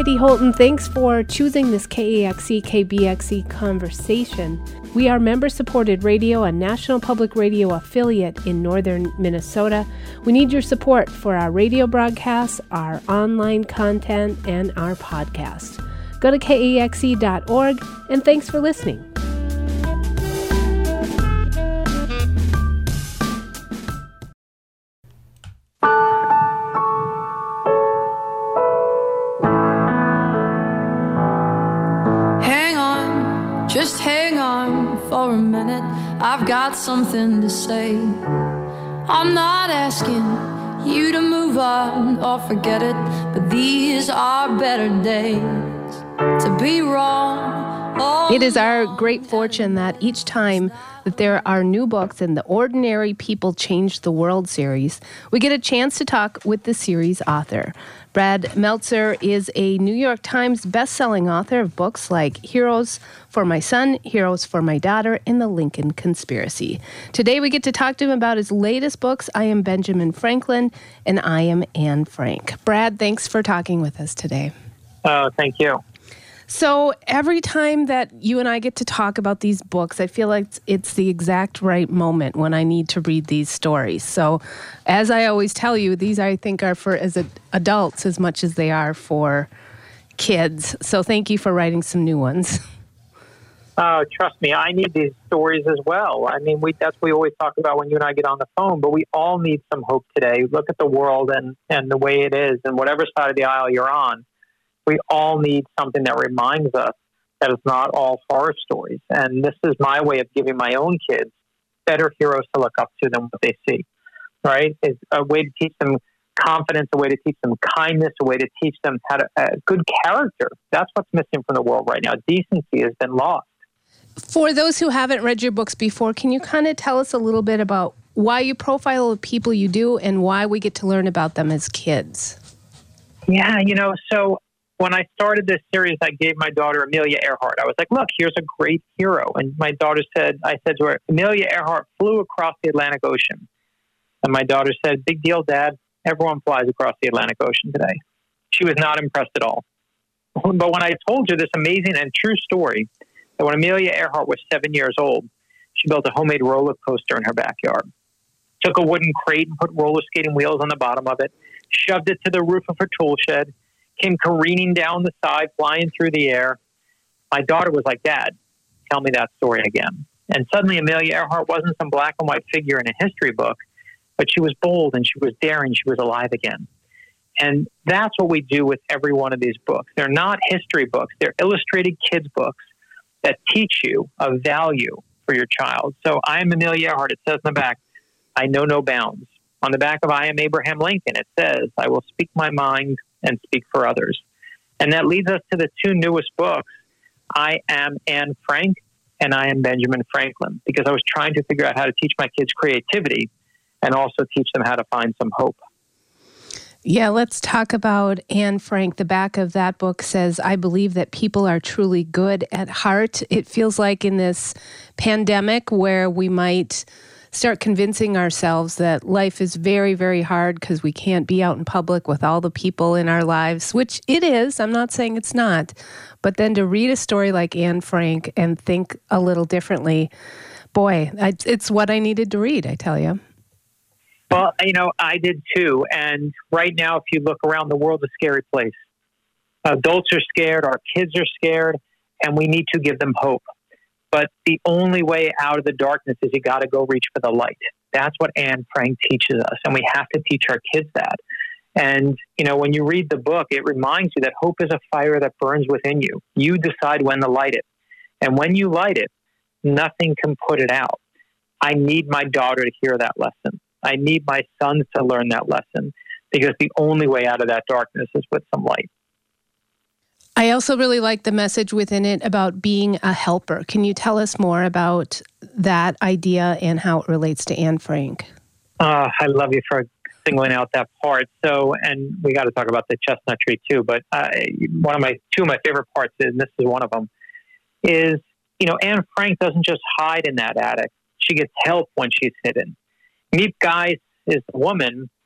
Heidi Holton. Thanks for choosing this KAXE, KBXE conversation. We are member-supported radio, a National Public Radio affiliate in northern Minnesota. We need your support for our radio broadcasts, our online content, and our podcast. Go to KAXE.org, and thanks for listening. Just hang on for a minute, I've got something to say. I'm not asking you to move on or forget it, but these are better days to be wrong. It is our great fortune that each time that there are new books in the Ordinary People Change the World series, we get a chance to talk with the series author. Brad Meltzer is a New York Times best-selling author of books like Heroes for My Son, Heroes for My Daughter, and The Lincoln Conspiracy. Today we get to talk to him about his latest books, I Am Benjamin Franklin and I Am Anne Frank. Brad, thanks for talking with us today. Thank you. So every time that you and I get to talk about these books, I feel like it's the exact right moment when I need to read these stories. So as I always tell you, these I think are for as adults as much as they are for kids. So thank you for writing some new ones. Trust me, I need these stories as well. I mean, that's what we always talk about when you and I get on the phone, but we all need some hope today. Look at the world and the way it is, and whatever side of the aisle you're on. We all need something that reminds us that it's not all horror stories. And this is my way of giving my own kids better heroes to look up to than what they see, right? It's a way to teach them confidence, a way to teach them kindness, a way to teach them how to good character. That's what's missing from the world right now. Decency has been lost. For those who haven't read your books before, can you kind of tell us a little bit about why you profile the people you do and why we get to learn about them as kids? Yeah, so when I started this series, I gave my daughter Amelia Earhart. I was like, look, here's a great hero. And my daughter I said to her, Amelia Earhart flew across the Atlantic Ocean. And my daughter said, big deal, Dad. Everyone flies across the Atlantic Ocean today. She was not impressed at all. But when I told her this amazing and true story, that when Amelia Earhart was 7 years old, she built a homemade roller coaster in her backyard. Took a wooden crate and put roller skating wheels on the bottom of it, shoved it to the roof of her tool shed, came careening down the side, flying through the air. My daughter was like, Dad, tell me that story again. And suddenly Amelia Earhart wasn't some black and white figure in a history book, but she was bold and she was daring. She was alive again. And that's what we do with every one of these books. They're not history books. They're illustrated kids' books that teach you a value for your child. So I Am Amelia Earhart, it says in the back, I know no bounds. On the back of I Am Abraham Lincoln, it says, I will speak my mind and speak for others. And that leads us to the two newest books, I Am Anne Frank and I Am Benjamin Franklin, because I was trying to figure out how to teach my kids creativity and also teach them how to find some hope. Yeah, let's talk about Anne Frank. The back of that book says, I believe that people are truly good at heart. It feels like in this pandemic where we might start convincing ourselves that life is very, very hard because we can't be out in public with all the people in our lives, which it is. I'm not saying it's not. But then to read a story like Anne Frank and think a little differently, boy, it's what I needed to read, I tell you. Well, I did too. And right now, if you look around, the world's a scary place. Adults are scared, our kids are scared, and we need to give them hope. But the only way out of the darkness is you got to go reach for the light. That's what Anne Frank teaches us, and we have to teach our kids that. And, when you read the book, it reminds you that hope is a fire that burns within you. You decide when to light it. And when you light it, nothing can put it out. I need my daughter to hear that lesson. I need my sons to learn that lesson, because the only way out of that darkness is with some light. I also really like the message within it about being a helper. Can you tell us more about that idea and how it relates to Anne Frank? I love you for singling out that part. So, and we got to talk about the chestnut tree too, but two of my favorite parts, and this is one of them, is, Anne Frank doesn't just hide in that attic. She gets help when she's hidden. Miep Geis is the woman,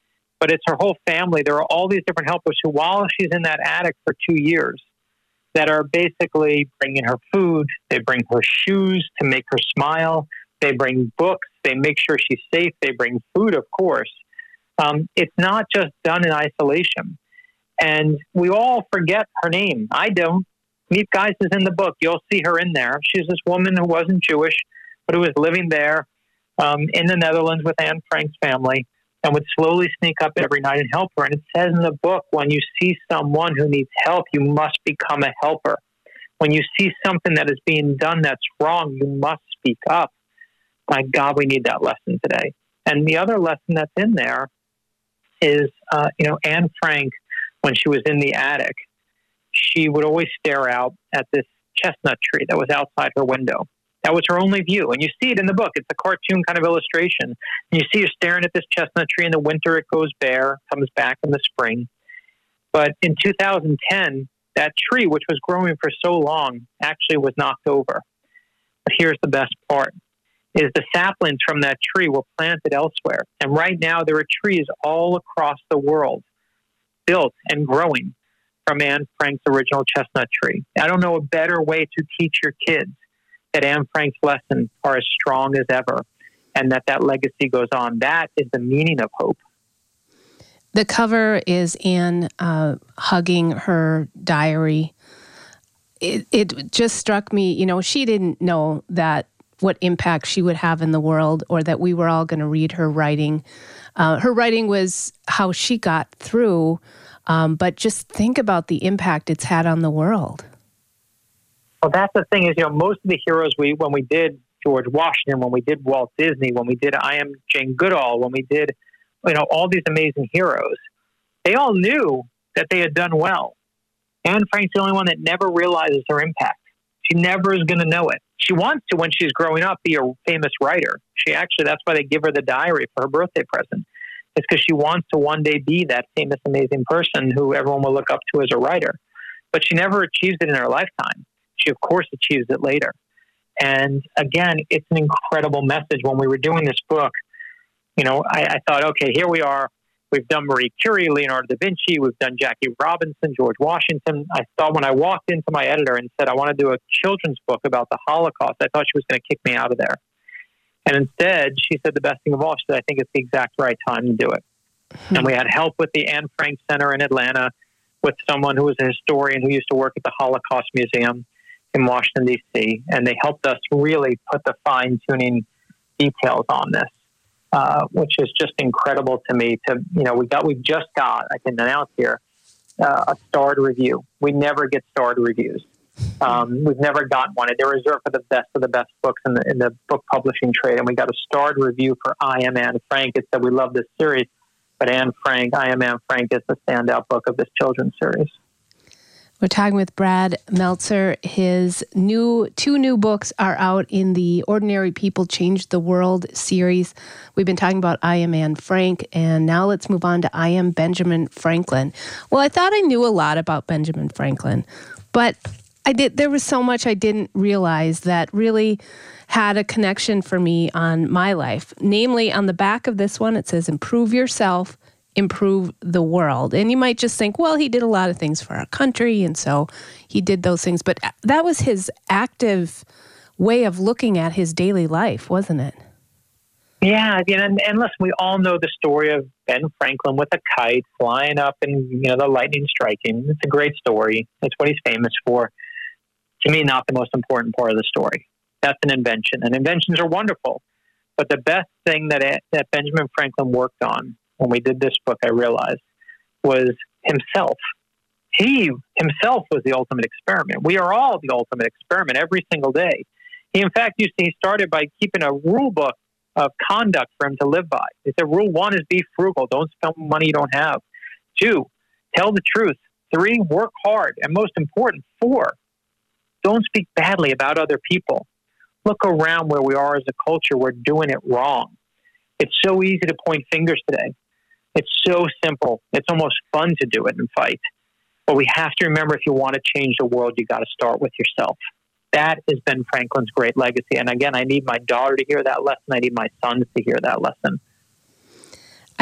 but it's her whole family. There are all these different helpers who, while she's in that attic for 2 years, that are basically bringing her food. They bring her shoes to make her smile. They bring books. They make sure she's safe. They bring food, of course. It's not just done in isolation. And we all forget her name. I don't. Meet Geis is in the book. You'll see her in there. She's this woman who wasn't Jewish, but who was living there in the Netherlands with Anne Frank's family and would slowly sneak up every night and help her. And it says in the book, when you see someone who needs help, you must become a helper. When you see something that is being done that's wrong, you must speak up. My God, we need that lesson today. And the other lesson that's in there is, Anne Frank, when she was in the attic, she would always stare out at this chestnut tree that was outside her window. That was her only view. And you see it in the book. It's a cartoon kind of illustration. And you see her staring at this chestnut tree. In the winter, it goes bare, comes back in the spring. But in 2010, that tree, which was growing for so long, actually was knocked over. But here's the best part, is the saplings from that tree were planted elsewhere. And right now, there are trees all across the world built and growing from Anne Frank's original chestnut tree. I don't know a better way to teach your kids that Anne Frank's lessons are as strong as ever and that legacy goes on. That is the meaning of hope. The cover is Anne hugging her diary. It just struck me, she didn't know that what impact she would have in the world or that we were all going to read her writing. Her writing was how she got through. But just think about the impact it's had on the world. Well, that's the thing is, most of the heroes when we did George Washington, when we did Walt Disney, when we did I Am Jane Goodall, when we did, all these amazing heroes, they all knew that they had done well. Anne Frank's the only one that never realizes her impact. She never is going to know it. She wants to, when she's growing up, be a famous writer. That's why they give her the diary for her birthday present. It's because she wants to one day be that famous, amazing person who everyone will look up to as a writer. But she never achieves it in her lifetime. She, of course, achieves it later. And again, it's an incredible message. When we were doing this book, I thought, okay, here we are. We've done Marie Curie, Leonardo da Vinci. We've done Jackie Robinson, George Washington. I thought when I walked into my editor and said, I want to do a children's book about the Holocaust, I thought she was going to kick me out of there. And instead, she said the best thing of all, she said, I think it's the exact right time to do it. And we had help with the Anne Frank Center in Atlanta with someone who was a historian who used to work at the Holocaust Museum in Washington, D.C. And they helped us really put the fine-tuning details on this, which is just incredible to me. We just got, I can announce here, a starred review. We never get starred reviews. We've never gotten one. They're reserved for the best of the best books in the book publishing trade. And we got a starred review for I Am Anne Frank. It said, we love this series, but I Am Anne Frank is the standout book of this children's series. We're talking with Brad Meltzer. His two new books are out in the Ordinary People Change the World series. We've been talking about I Am Anne Frank, and now let's move on to I Am Benjamin Franklin. Well, I thought I knew a lot about Benjamin Franklin, but there was so much I didn't realize that really had a connection for me on my life. Namely, on the back of this one, it says, improve yourself, improve the world. And you might just think, well, he did a lot of things for our country, and so he did those things. But that was his active way of looking at his daily life, wasn't it? Yeah, and listen, we all know the story of Ben Franklin with a kite flying up and, the lightning striking. It's a great story. It's what he's famous for. To me, not the most important part of the story. That's an invention. And inventions are wonderful. But the best thing that Benjamin Franklin worked on when we did this book, I realized, was himself. He himself was the ultimate experiment. We are all the ultimate experiment every single day. He, in fact, he started by keeping a rule book of conduct for him to live by. He said, rule 1 is be frugal. Don't spend money you don't have. 2, tell the truth. 3, work hard. And most important, 4, don't speak badly about other people. Look around where we are as a culture. We're doing it wrong. It's so easy to point fingers today. It's so simple. It's almost fun to do it and fight. But we have to remember, if you want to change the world, you got to start with yourself. That is Ben Franklin's great legacy. And again, I need my daughter to hear that lesson. I need my sons to hear that lesson.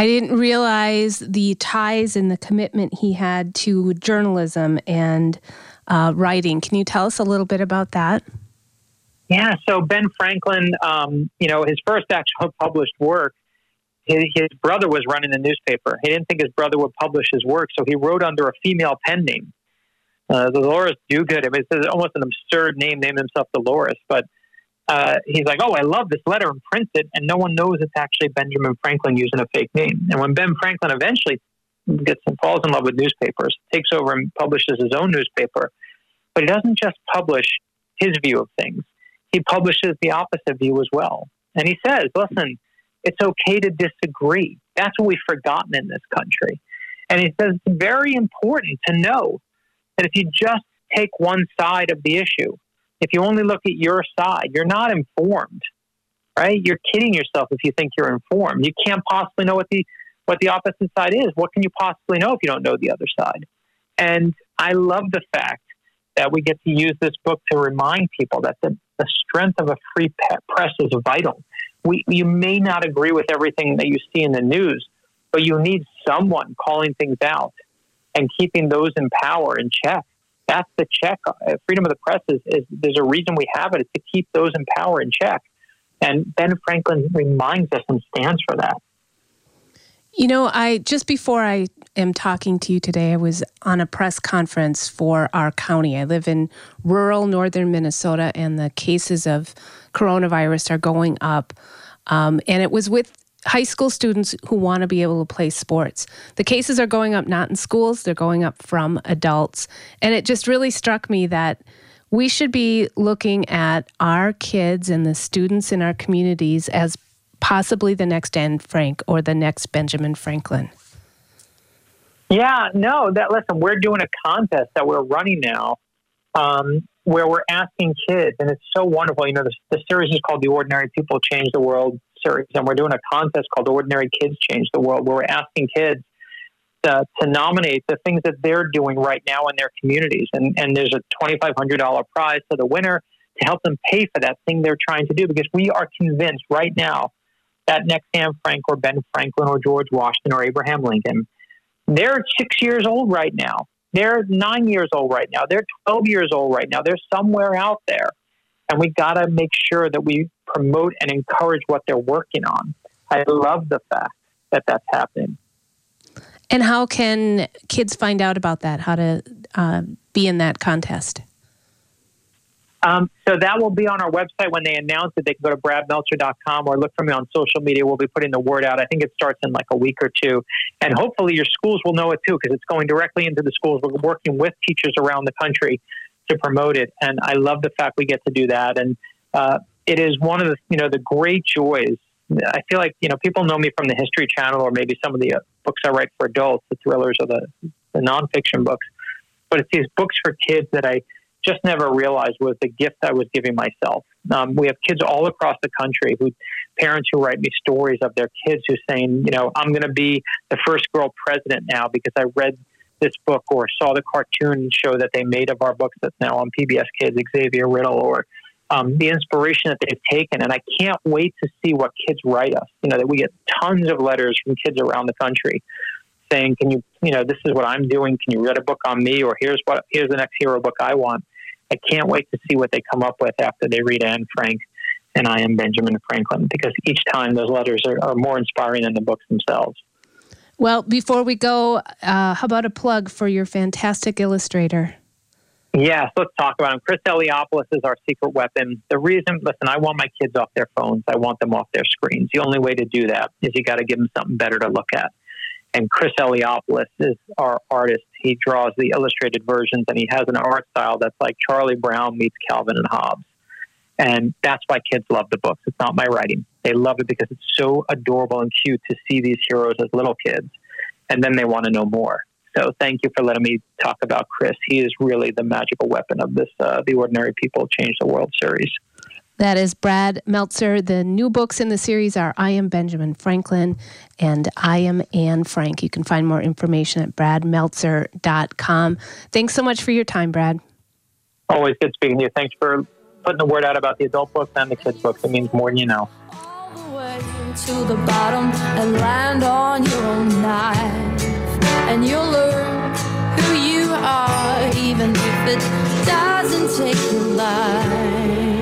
I didn't realize the ties and the commitment he had to journalism and writing. Can you tell us a little bit about that? Yeah, so Ben Franklin, his first actual published work, his brother was running the newspaper. He didn't think his brother would publish his work, so he wrote under a female pen name, Dolores Duguid. It's almost an absurd name, named himself Dolores, but he's like, oh, I love this letter, and prints it, and no one knows it's actually Benjamin Franklin using a fake name. And when Ben Franklin eventually falls in love with newspapers, takes over and publishes his own newspaper, but he doesn't just publish his view of things. He publishes the opposite view as well. And he says, listen, it's okay to disagree. That's what we've forgotten in this country. And he says it's very important to know that if you just take one side of the issue, if you only look at your side, you're not informed, right? You're kidding yourself if you think you're informed. You can't possibly know what the opposite side is. What can you possibly know if you don't know the other side? And I love the fact that we get to use this book to remind people that the strength of a free press is vital. You may not agree with everything that you see in the news, but you need someone calling things out and keeping those in power in check. That's the check. Freedom of the press is there's a reason we have it. It's to keep those in power in check. And Ben Franklin reminds us and stands for that. You know, just before I am talking to you today, I was on a press conference for our county. I live in rural northern Minnesota, and the cases of coronavirus are going up. And it was with high school students who want to be able to play sports. The cases are going up not in schools, they're going up from adults. And it just really struck me that we should be looking at our kids and the students in our communities as possibly the next Anne Frank or the next Benjamin Franklin. Yeah, no, listen, we're doing a contest that we're running now where we're asking kids, and it's so wonderful. You know, the series is called The Ordinary People Change the World series, and we're doing a contest called Ordinary Kids Change the World, where we're asking kids to nominate the things that they're doing right now in their communities. And there's a $2,500 prize to the winner to help them pay for that thing they're trying to do, because we are convinced right now that next Anne Frank or Ben Franklin or George Washington or Abraham Lincoln, they're 6 years old right now. They're 9 years old right now. They're 12 years old right now. They're somewhere out there. And we got to make sure that we promote and encourage what they're working on. I love the fact that that's happening. And how can kids find out about that, how to be in that contest? So that will be on our website when they announce it. They can go to bradmeltzer.com or look for me on social media. We'll be putting the word out. I think it starts in like a week or two. And hopefully your schools will know it too, because it's going directly into the schools. We're working with teachers around the country to promote it. And I love the fact we get to do that. And it is one of the great joys. I feel like, people know me from the History Channel or maybe some of the books I write for adults, the thrillers or the nonfiction books. But it's these books for kids that I just never realized was the gift I was giving myself. We have kids all across the country parents who write me stories of their kids who saying, I'm going to be the first girl president now because I read this book or saw the cartoon show that they made of our books that's now on PBS Kids, Xavier Riddle, or the inspiration that they've taken. And I can't wait to see what kids write us. That we get tons of letters from kids around the country saying, can you, this is what I'm doing. Can you read a book on me? Or here's the next hero book I want. I can't wait to see what they come up with after they read Anne Frank and I Am Benjamin Franklin, because each time those letters are more inspiring than the books themselves. Well, before we go, how about a plug for your fantastic illustrator? Yes, let's talk about him. Chris Eliopoulos is our secret weapon. I want my kids off their phones. I want them off their screens. The only way to do that is you got to give them something better to look at. And Chris Eliopoulos is our artist. He draws the illustrated versions, and he has an art style that's like Charlie Brown meets Calvin and Hobbes. And that's why kids love the books. It's not my writing. They love it because it's so adorable and cute to see these heroes as little kids. And then they want to know more. So thank you for letting me talk about Chris. He is really the magical weapon of this The Ordinary People Change the World series. That is Brad Meltzer. The new books in the series are I Am Benjamin Franklin and I Am Anne Frank. You can find more information at bradmeltzer.com. Thanks so much for your time, Brad. Always good speaking to you. Thanks for putting the word out about the adult books and the kids books. It means more than you know. All the way to the bottom and land on your doesn't take a lot.